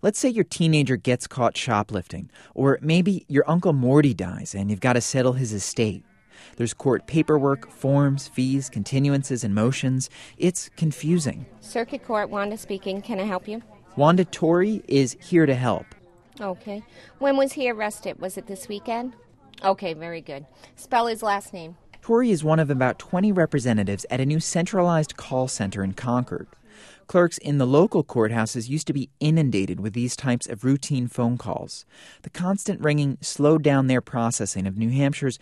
Let's say your teenager gets caught shoplifting, or maybe your Uncle Morty dies and you've got to settle his estate. There's court paperwork, forms, fees, continuances, and motions. It's confusing. Circuit Court, Wanda speaking. Can I help you? Wanda Torrey is here to help. Okay. When was he arrested? Was it this weekend? Okay, very good. Spell his last name. Torrey is one of about 20 representatives at a new centralized call center in Concord. Clerks in the local courthouses used to be inundated with these types of routine phone calls. The constant ringing slowed down their processing of New Hampshire's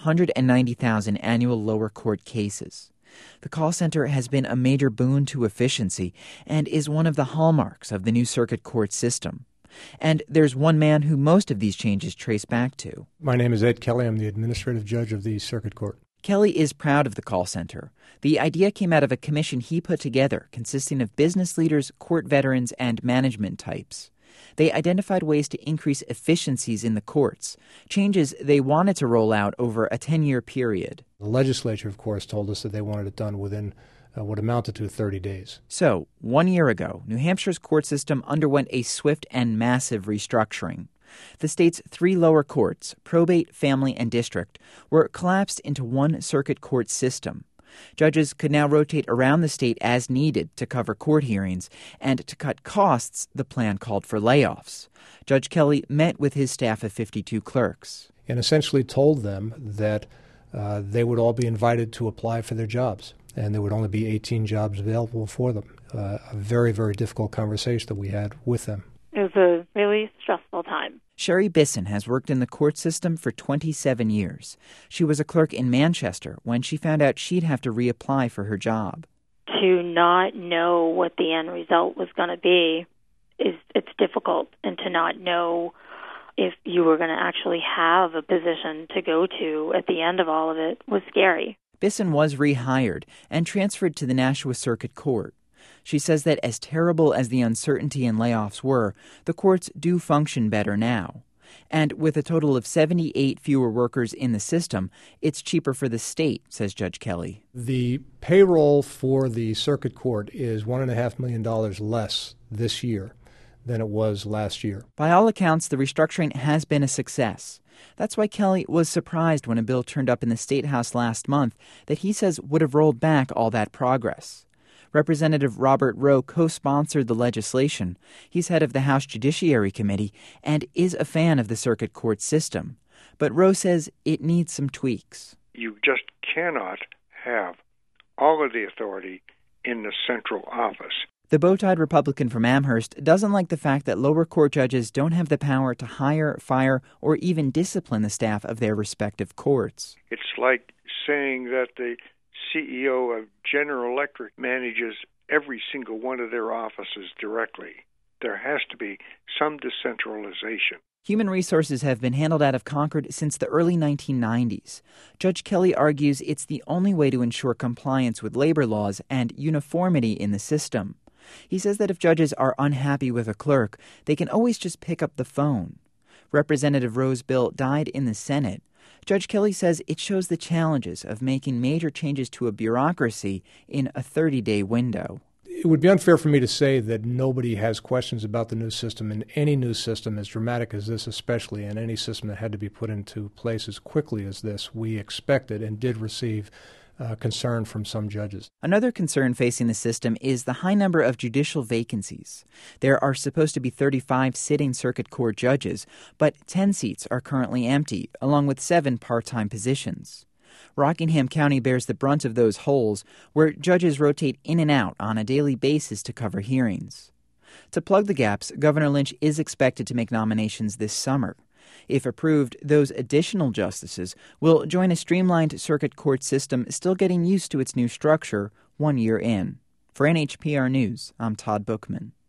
190,000 annual lower court cases. The call center has been a major boon to efficiency and is one of the hallmarks of the new circuit court system. And there's one man who most of these changes trace back to. My name is Ed Kelly. I'm the administrative judge of the circuit court. Kelly is proud of the call center. The idea came out of a commission he put together consisting of business leaders, court veterans, and management types. They identified ways to increase efficiencies in the courts, changes they wanted to roll out over a 10-year period. The legislature, of course, told us that they wanted it done within what amounted to 30 days. So, 1 year ago, New Hampshire's court system underwent a swift and massive restructuring. The state's 3 lower courts, probate, family, and district, were collapsed into one circuit court system. Judges could now rotate around the state as needed to cover court hearings, and to cut costs, the plan called for layoffs. Judge Kelly met with his staff of 52 clerks. And essentially told them that they would all be invited to apply for their jobs, and there would only be 18 jobs available for them. A very, very difficult conversation that we had with them. It was a really stressful time. Sherry Bisson has worked in the court system for 27 years. She was a clerk in Manchester when she found out she'd have to reapply for her job. To not know what the end result was going to be, it's difficult. And to not know if you were going to actually have a position to go to at the end of all of it was scary. Bisson was rehired and transferred to the Nashua Circuit Court. She says that as terrible as the uncertainty and layoffs were, the courts do function better now. And with a total of 78 fewer workers in the system, it's cheaper for the state, says Judge Kelly. The payroll for the circuit court is $1.5 million less this year than it was last year. By all accounts, the restructuring has been a success. That's why Kelly was surprised when a bill turned up in the State House last month that he says would have rolled back all that progress. Representative Robert Rowe co-sponsored the legislation. He's head of the House Judiciary Committee and is a fan of the circuit court system. But Rowe says it needs some tweaks. You just cannot have all of the authority in the central office. The bow-tied Republican from Amherst doesn't like the fact that lower court judges don't have the power to hire, fire, or even discipline the staff of their respective courts. It's like saying that the CEO of General Electric manages every single one of their offices directly. There has to be some decentralization. Human resources have been handled out of Concord since the early 1990s. Judge Kelly argues it's the only way to ensure compliance with labor laws and uniformity in the system. He says that if judges are unhappy with a clerk, they can always just pick up the phone. Representative Rowe's bill died in the Senate. Judge Kelly says it shows the challenges of making major changes to a bureaucracy in a 30-day window. It would be unfair for me to say that nobody has questions about the new system, and any new system as dramatic as this especially, and any system that had to be put into place as quickly as this, we expected and did receive concern from some judges. Another concern facing the system is the high number of judicial vacancies. There are supposed to be 35 sitting circuit court judges, but 10 seats are currently empty, along with 7 part-time positions. Rockingham County bears the brunt of those holes, where judges rotate in and out on a daily basis to cover hearings. To plug the gaps, Governor Lynch is expected to make nominations this summer. If approved, those additional justices will join a streamlined circuit court system still getting used to its new structure 1 year in. For NHPR News, I'm Todd Bookman.